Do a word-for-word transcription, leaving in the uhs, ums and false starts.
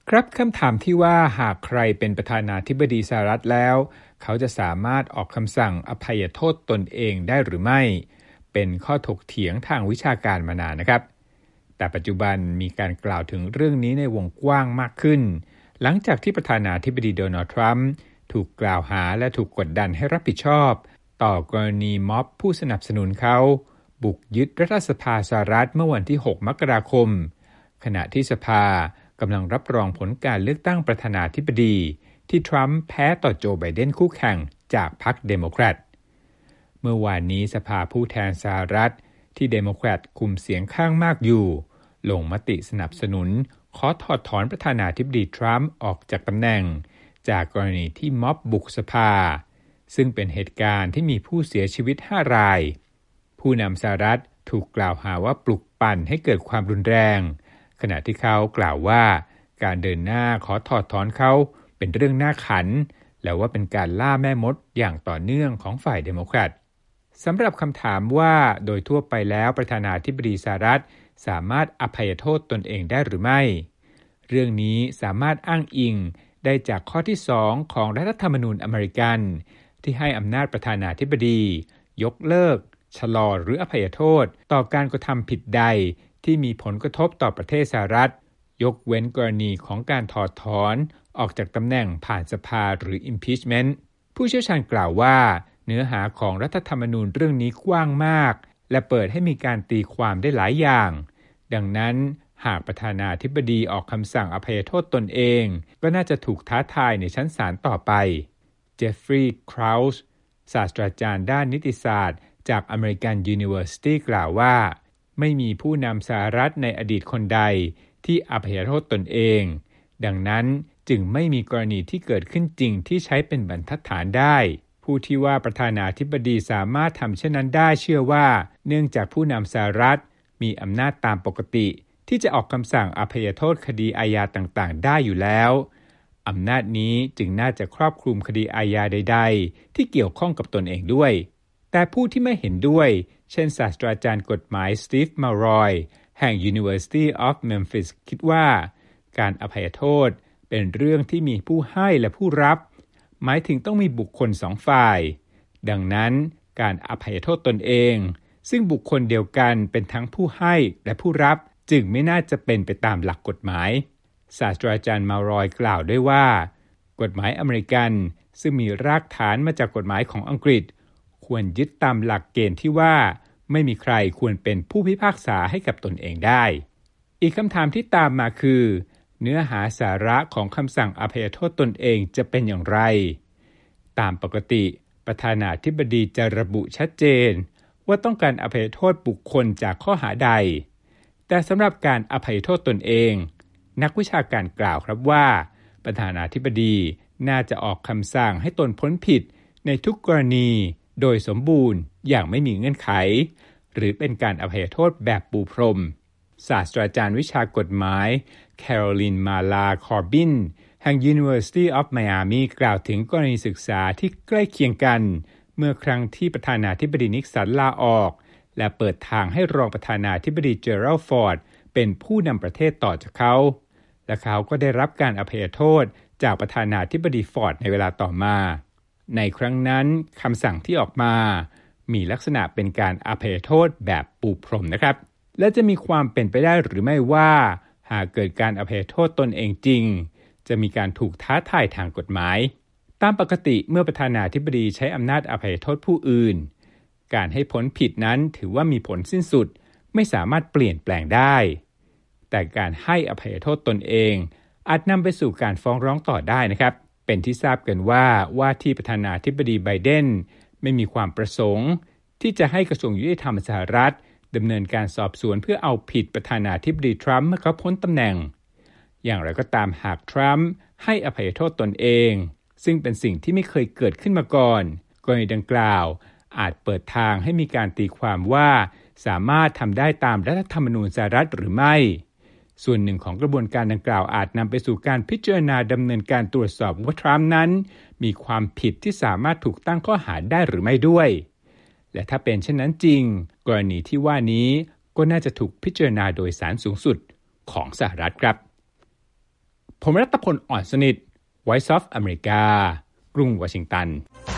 ครับคำถามที่ว่าหากใครเป็นประธานาธิบดีสหรัฐแล้วเขาจะสามารถออกคำสั่งอภัยโทษตนเองได้หรือไม่เป็นข้อถกเถียงทางวิชาการมานานนะครับแต่ปัจจุบันมีการกล่าวถึงเรื่องนี้ในวงกว้างมากขึ้นหลังจากที่ประธานาธิบดีโดนัลด์ทรัมป์ถูกกล่าวหาและถูกกดดันให้รับผิดชอบต่อกรณีม็อบผู้สนับสนุนเขาบุกยึดรัฐสภาสหรัฐเมื่อวันที่หกมกราคมขณะที่สภากำลังรับรองผลการเลือกตั้งประธานาธิบดีที่ทรัมป์แพ้ต่อโจไบเดนคู่แข่งจากพรรคเดโมแครตเมื่อวานนี้สภาผู้แทนสหรัฐที่เดโมแครตคุมเสียงข้างมากอยู่ลงมติสนับสนุนขอถอดถอนประธานาธิบดีทรัมป์ออกจากตำแหน่งจากกรณีที่ม็อบบุกสภาซึ่งเป็นเหตุการณ์ที่มีผู้เสียชีวิตห้ารายผู้นำสหรัฐถูกกล่าวหาว่าปลุกปั่นให้เกิดความรุนแรงขณะที่เขากล่าวว่าการเดินหน้าขอถอดถอนเขาเป็นเรื่องน่าขันและว่าเป็นการล่าแม่มดอย่างต่อเนื่องของฝ่ายเดโมแครตสำหรับคำถามว่าโดยทั่วไปแล้วประธานาธิบดีสหรัฐสามารถอภัยโทษตนเองได้หรือไม่เรื่องนี้สามารถอ้างอิงได้จากข้อที่สองของรัฐธรรมนูญอเมริกันที่ให้อำนาจประธานาธิบดียกเลิกชะลอหรืออภัยโทษต่อการกระทำผิดใดที่มีผลกระทบต่อประเทศสหรัฐยกเว้นกรณีของการถอดถอนออกจากตำแหน่งผ่านสภาหรือ impeachment ผู้เชี่ยวชาญกล่าวว่าเนื้อหาของรัฐธรรมนูญเรื่องนี้กว้างมากและเปิดให้มีการตีความได้หลายอย่างดังนั้นหากประธานาธิบดีออกคำสั่งอภัยโทษตนเองก็น่าจะถูกท้าทายในชั้นศาลต่อไปเจฟฟรีย์คราวส์ศาสตราจารย์ด้านนิติศาสตร์จาก American University กล่าวว่าไม่มีผู้นำสหรัฐในอดีตคนใดที่อภัยโทษตนเองดังนั้นจึงไม่มีกรณีที่เกิดขึ้นจริงที่ใช้เป็นบรรทัดฐานได้ผู้ที่ว่าประธานาธิบดีสามารถทำเช่นนั้นได้เชื่อว่าเนื่องจากผู้นำสหรัฐมีอำนาจตามปกติที่จะออกคำสั่งอภัยโทษคดีอาญาต่างๆได้อยู่แล้วอำนาจนี้จึงน่าจะครอบคลุมคดีอาญาใดๆที่เกี่ยวข้องกับตนเองด้วยแต่ผู้ที่ไม่เห็นด้วยเช่นศาสตราจารย์กฎหมายสตีฟมารอยแห่ง University of Memphis คิดว่าการอภัยโทษเป็นเรื่องที่มีผู้ให้และผู้รับหมายถึงต้องมีบุคคลสองฝ่ายดังนั้นการอภัยโทษตนเองซึ่งบุคคลเดียวกันเป็นทั้งผู้ให้และผู้รับจึงไม่น่าจะเป็นไปตามหลักกฎหมายศาสตราจารย์มารอยกล่าวด้วยว่ากฎหมายอเมริกันซึ่งมีรากฐานมาจากกฎหมายของอังกฤษควรยึดตามหลักเกณฑ์ที่ว่าไม่มีใครควรเป็นผู้พิพากษาให้กับตนเองได้อีกคำถามที่ตามมาคือเนื้อหาสาระของคำสั่งอภัยโทษตนเองจะเป็นอย่างไรตามปกติประธานาธิบดีจะระบุชัดเจนว่าต้องการอภัยโทษบุคคลจากข้อหาใดแต่สำหรับการอภัยโทษตนเองนักวิชาการกล่าวครับว่าประธานาธิบดีน่าจะออกคำสั่งให้ตนพ้นผิดในทุกกรณีโดยสมบูรณ์อย่างไม่มีเงื่อนไขหรือเป็นการอภัยโทษแบบปูพรมศาสตราจารย์วิชากฎหมายแคโรลินมาลาคอร์บินแห่ง University of Miami กล่าวถึงกรณีศึกษาที่ใกล้เคียงกันเมื่อครั้งที่ประธานาธิบดีนิกสันลาออกและเปิดทางให้รองประธานาธิบดีเจอรัลด์ฟอร์ดเป็นผู้นำประเทศต่อจากเขาและเขาก็ได้รับการอภัยโทษจากประธานาธิบดีฟอร์ดในเวลาต่อมาในครั้งนั้นคำสั่งที่ออกมามีลักษณะเป็นการอภัยโทษแบบปูพรมนะครับและจะมีความเป็นไปได้หรือไม่ว่าหากเกิดการอภัยโทษตนเองจริงจะมีการถูกท้าทายทางกฎหมายตามปกติเมื่อประธานาธิบดีใช้อำนาจอภัยโทษผู้อื่นการให้พ้นผิดนั้นถือว่ามีผลสิ้นสุดไม่สามารถเปลี่ยนแปลงได้แต่การให้อภัยโทษตนเองอาจนำไปสู่การฟ้องร้องต่อได้นะครับเป็นที่ทราบกันว่าว่าที่ประธานาธิบดีไบเดนไม่มีความประสงค์ที่จะให้กระทรวงยุติธรรมสหรัฐดำเนินการสอบสวนเพื่อเอาผิดประธานาธิบดีทรัมป์เมื่อเขาพ้นตำแหน่งอย่างไรก็ตามหากทรัมป์ให้อภัยโทษตนเองซึ่งเป็นสิ่งที่ไม่เคยเกิดขึ้นมาก่อนกรณีดังกล่าวอาจเปิดทางให้มีการตีความว่าสามารถทำได้ตามรัฐธรรมนูญสหรัฐหรือไม่ส่วนหนึ่งของกระบวนการดังกล่าวอาจนำไปสู่การพิจารณาดำเนินการตรวจสอบว่าทรัมป์นั้นมีความผิดที่สามารถถูกตั้งข้อหาได้หรือไม่ด้วยและถ้าเป็นเช่นนั้นจริงกรณีที่ว่านี้ก็น่าจะถูกพิจารณาโดยศาลสูงสุดของสหรัฐครับผมรัตพล อ่อนสนิท Voice of America กรุงวอชิงตัน